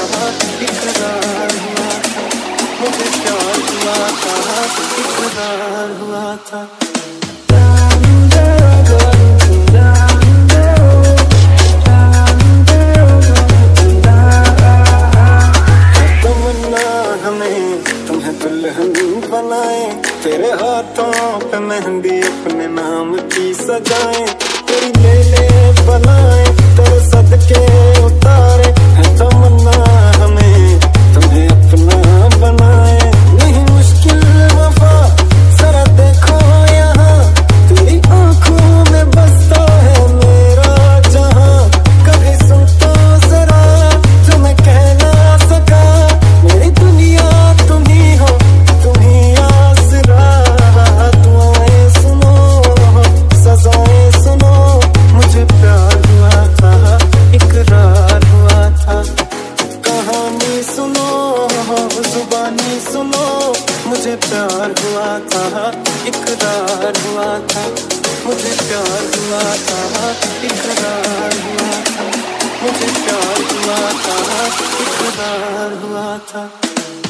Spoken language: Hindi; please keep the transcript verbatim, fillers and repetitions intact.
था, इकरार हुआ था, मुझे प्यार हुआ था, इकरार हुआ था। तमन्ना हमें तुम्हें दुल्हन बनाए, तेरे हाथों पे मेहंदी अपने नाम की सजाए, तेरी ले ले बनाए, तेरे सदके उतारे है तमन्ना हमें तुम्हें अपना बनाए। नहीं मुश्किल वफा जरा देखो यहाँ, तेरी आंखों में बसता है मेरा जहां, कभी सुन तो जरा जो मैं कह ना सका, मेरी दुनिया तुम ही हो, तुम ही आसरा, दुआएं सुनो सजाएं सुनो, मुझे प्यार हुआ था, इकरार हुआ था। कहानी सुनो जुबानी सुनो, मुझे प्यार हुआ था, इकरार हुआ था, मुझे प्यार हुआ था, इकरार हुआ था, मुझे प्यार हुआ था, इकरार हुआ था।